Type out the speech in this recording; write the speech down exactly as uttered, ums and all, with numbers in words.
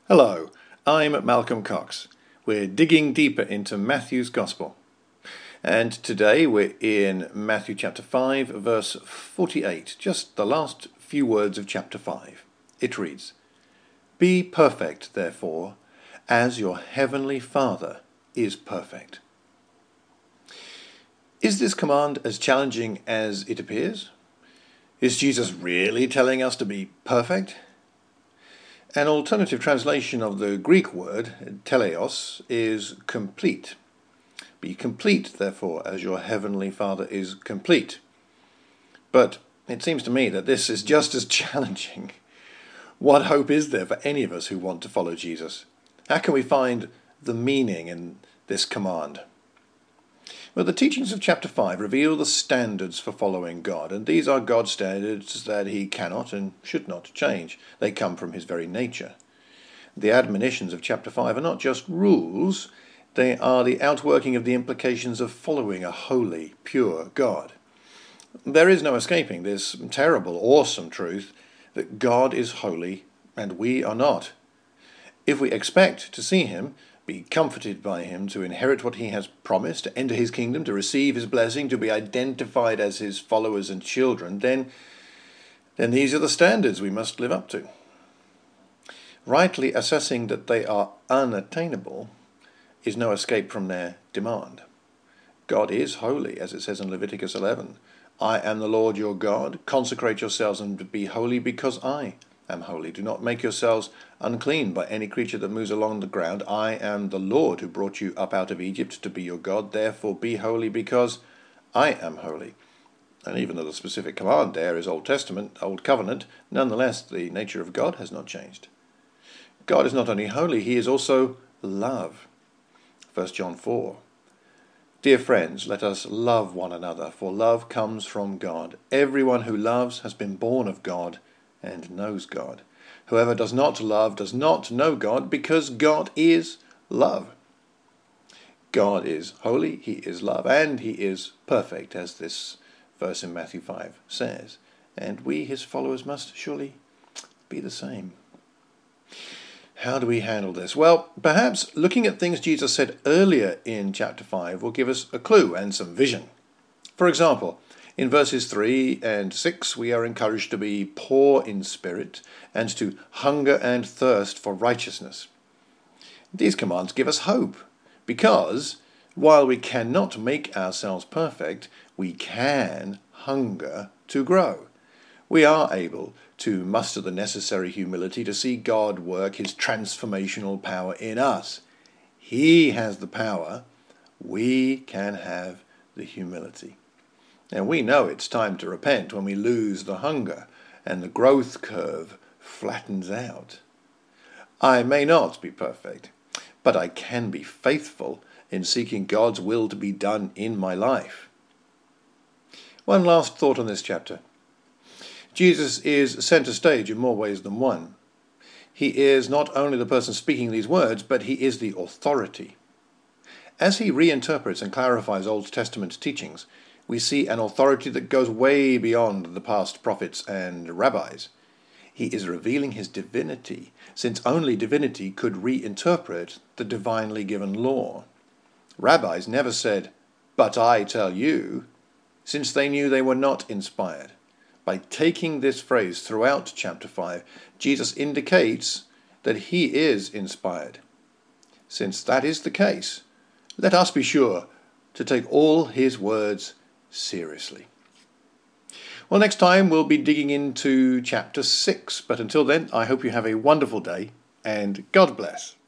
Hello, I'm Malcolm Cox. We're digging deeper into Matthew's Gospel. And today we're in Matthew chapter five, verse forty-eight, just the last few words of chapter five. It reads, "Be perfect, therefore, as your heavenly Father is perfect." Is this command as challenging as it appears? Is Jesus really telling us to be perfect? An alternative translation of the Greek word, teleos, is complete. Be complete, therefore, as your heavenly Father is complete. But it seems to me that this is just as challenging. What hope is there for any of us who want to follow Jesus? How can we find the meaning in this command? Well, the teachings of chapter five reveal the standards for following God, and these are God's standards that he cannot and should not change. They come from his very nature. The admonitions of chapter five are not just rules, they are the outworking of the implications of following a holy, pure God. There is no escaping this terrible, awesome truth that God is holy and we are not. If we expect to see him, be comforted by him, to inherit what he has promised, to enter his kingdom, to receive his blessing, to be identified as his followers and children, then, then these are the standards we must live up to. Rightly assessing that they are unattainable is no escape from their demand. God is holy, as it says in Leviticus eleven. "I am the Lord your God. Consecrate yourselves and be holy, because I am holy. Do not make yourselves unclean by any creature that moves along the ground. I am the Lord who brought you up out of Egypt to be your God. Therefore be holy, because I am holy." And even though the specific command there is Old Testament, Old Covenant, nonetheless the nature of God has not changed. God is not only holy, he is also love. First John four. "Dear friends, let us love one another, for love comes from God. Everyone who loves has been born of God and knows God. Whoever does not love does not know God, because God is love." God is holy, he is love, and he is perfect, as this verse in Matthew five says. And we, his followers, must surely be the same. How do we handle this? Well, perhaps looking at things Jesus said earlier in chapter five will give us a clue and some vision. For example, in verses three and six, we are encouraged to be poor in spirit and to hunger and thirst for righteousness. These commands give us hope, because while we cannot make ourselves perfect, we can hunger to grow. We are able to muster the necessary humility to see God work his transformational power in us. He has the power. We can have the humility. And we know it's time to repent when we lose the hunger and the growth curve flattens out. I may not be perfect, but I can be faithful in seeking God's will to be done in my life. One last thought on this chapter. Jesus is centre stage in more ways than one. He is not only the person speaking these words, but he is the authority. As he reinterprets and clarifies Old Testament teachings, we see an authority that goes way beyond the past prophets and rabbis. He is revealing his divinity, since only divinity could reinterpret the divinely given law. Rabbis never said, "But I tell you," since they knew they were not inspired. By taking this phrase throughout chapter five, Jesus indicates that he is inspired. Since that is the case, let us be sure to take all his words seriously. Well, next time we'll be digging into chapter six, but until then, I hope you have a wonderful day, and God bless.